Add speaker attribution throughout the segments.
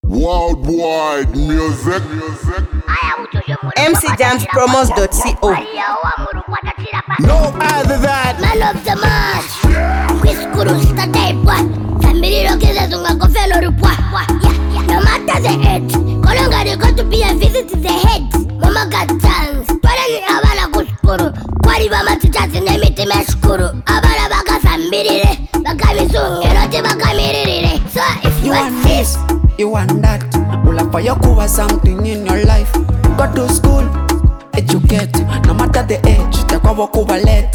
Speaker 1: Worldwide music.
Speaker 2: mcjamspromos.co.
Speaker 1: No other than
Speaker 3: Man of the match. Whiskuru stay boy. Family rockets unga kofia no rupwa. No matter the age. Kolonga they got to be a visit to the head. Mama got chance. Twarani abana kuskuru. Kwari ba matichazi nemiti meshkuru. Abana baka sambirire. Baka misunge rote baka miririre. So if you want this,
Speaker 4: you want that. Ula for your kuwa something in your life. Go to school, educate. No matter the age, takwa wakuwa let.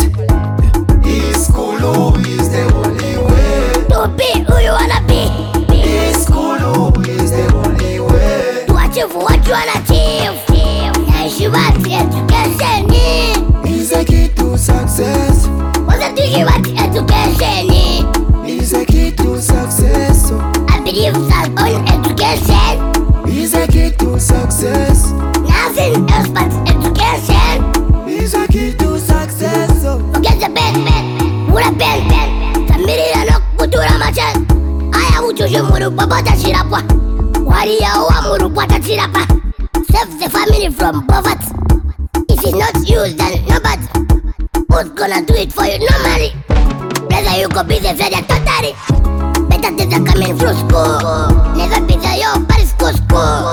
Speaker 4: This school is the only way.
Speaker 3: to be who you wanna be.
Speaker 4: This school is the only way.
Speaker 3: To achieve what you wanna achieve. Nice you want education.
Speaker 4: Is a key to success.
Speaker 3: What's the thing about education?
Speaker 4: Is a key to success.
Speaker 3: I believe that on education.
Speaker 4: Is a key to success.
Speaker 3: Nothing else but education.
Speaker 4: Is a key to success.
Speaker 3: Forget the pen. Ura pen. Kamiri ya no kutura machan. Aya uchushi muru babata chirapa. Wari ya uwa muru bata chirapa. Save the family from poverty. If it's not you, then nobody. Who's gonna do it for you normally? Brother, you go be the fed totally. Better things are coming through school. Never be the yo, but it's school.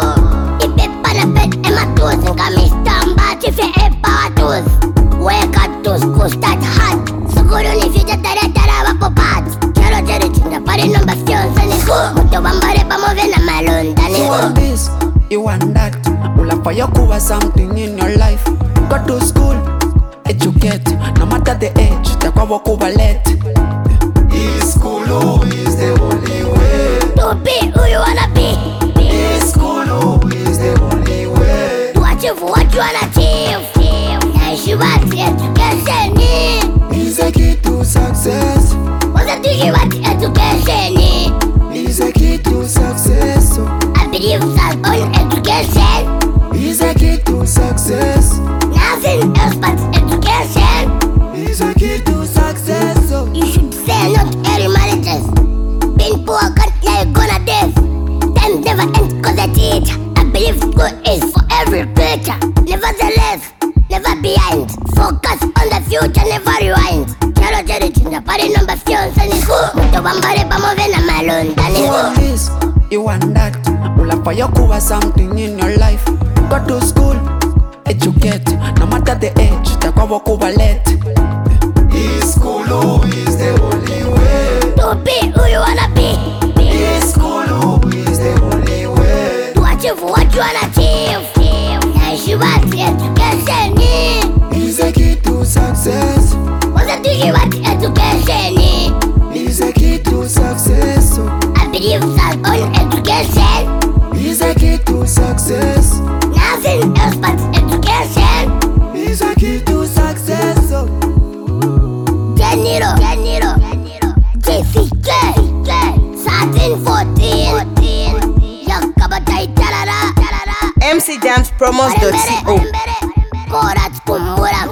Speaker 3: If a panapet and my toes and got me stamba, if you a power toes. Wake up to school, start hard. So good on if you just a part. Quiero jerry chinga, party number fions and it's cool. Mucho bambare pa move na malon,
Speaker 4: You want this, you want that. Ula for your kuwa something in your life. Go to school, educate. No matter the age, takwa wakuwa let. This school is the only way.
Speaker 3: to be who you wanna be.
Speaker 4: This school is the only way.
Speaker 3: To achieve what you wanna achieve. Nice you want education.
Speaker 4: Is a key to success.
Speaker 3: What's the thing about education?
Speaker 4: Is a key to success.
Speaker 3: I believe that on education.
Speaker 4: Is a key to success.
Speaker 3: Nothing else but education.
Speaker 4: Is a key to success.
Speaker 3: You should say not early marriages. Being poor can't let you gonna death. Time never ends cause I teach. I believe school is for every creature. Nevertheless, never behind. Focus on the future, never rewind. Quiero jerry chinga, party number fions and it's cool. Mucho bambare pa move na malon, and it's
Speaker 4: You want
Speaker 3: cool.
Speaker 4: this, you want that. Ula for your kuwa something in your life. Go to school, educate. No matter the age, takwa wakuwa let. This school is the only way.
Speaker 3: To be who you wanna be.
Speaker 4: This school is the only way.
Speaker 3: To achieve what you wanna achieve. Nice you want education.
Speaker 4: Is a key to success.
Speaker 3: What's the thing about education?
Speaker 4: Is a key to success.
Speaker 3: I believe that on education.
Speaker 4: Is a key to success.
Speaker 3: Nothing else but education.
Speaker 4: Is a key to success.
Speaker 3: Genero. JCK. 1314. Yakabatai tarara.
Speaker 2: mcjamspromos.co.
Speaker 3: Korat kumuram.